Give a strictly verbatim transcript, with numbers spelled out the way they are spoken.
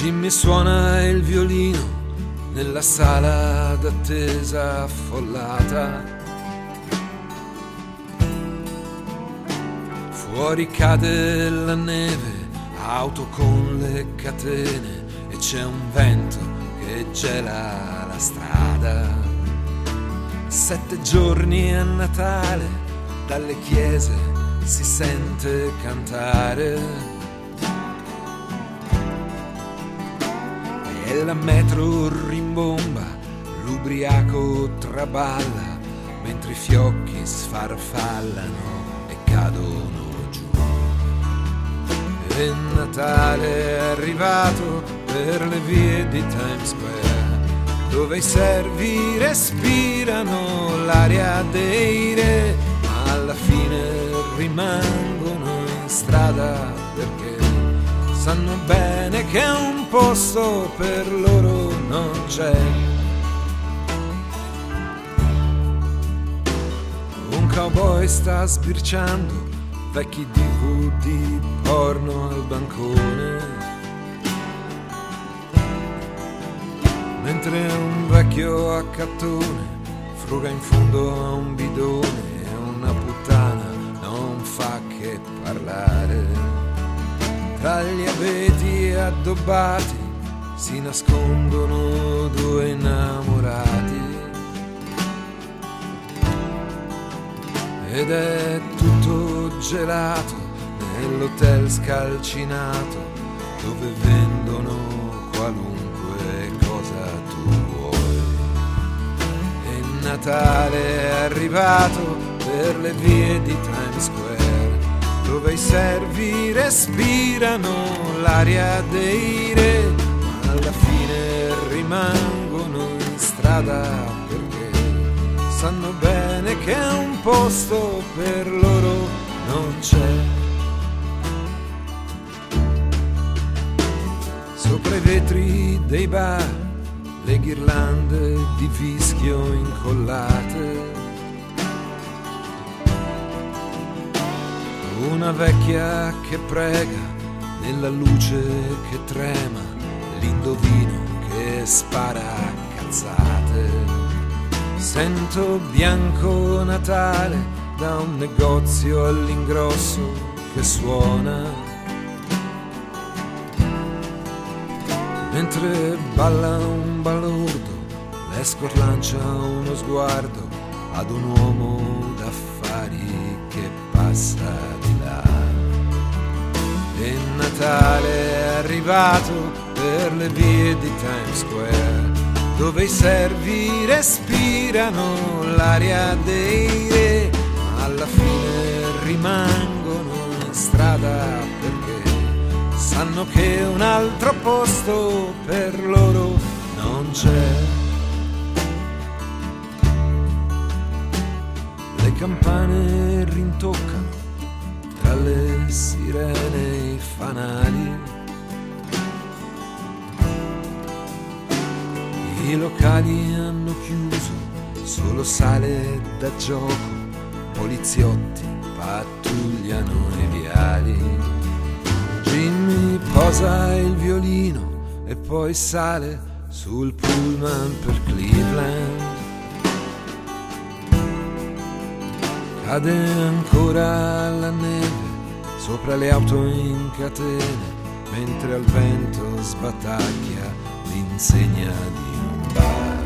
Jimmy suona il violino nella sala d'attesa affollata. Fuori cade la neve, auto con le catene, e c'è un vento che gela la strada. Sette giorni a Natale, dalle chiese si sente cantare. E la metro rimbomba, l'ubriaco traballa, mentre i fiocchi sfarfallano e cadono giù. E Natale è arrivato per le vie di Times Square, dove i servi respirano l'aria dei re, ma alla fine rimangono in strada perché sanno bene che un posto per loro non c'è. Un cowboy sta sbirciando vecchi D V D porno al bancone, mentre un vecchio accattone fruga in fondo a un bidone e una puttana non fa che parlare. Tra gli abeti addobbati si nascondono due innamorati, ed è tutto gelato nell'hotel scalcinato dove vendono qualunque cosa tu vuoi. E Natale è arrivato per le vie di Times Square, dove i servi respirano l'aria dei re, ma alla fine rimangono in strada perché sanno bene che un posto per loro non c'è. Sopra i vetri dei bar le ghirlande di fischio incollate, una vecchia che prega nella luce che trema, l'indovino che spara a cazzate. Sento Bianco Natale da un negozio all'ingrosso che suona, mentre balla un balordo, l'escort lancia uno sguardo ad un uomo d'affari che passa di là. E Natale è arrivato per le vie di Times Square, dove i servi respirano l'aria dei re, ma alla fine rimangono in strada perché sanno che un altro posto per loro non c'è. Le campane rintoccano tra le sirene e i fanali, i locali hanno chiuso, solo sale da gioco, poliziotti pattugliano i viali. Jimmy posa il violino e poi sale sul pullman per Cleveland. Cade ancora la neve sopra le auto in catene, mentre al vento sbatacchia l'insegna di un bar.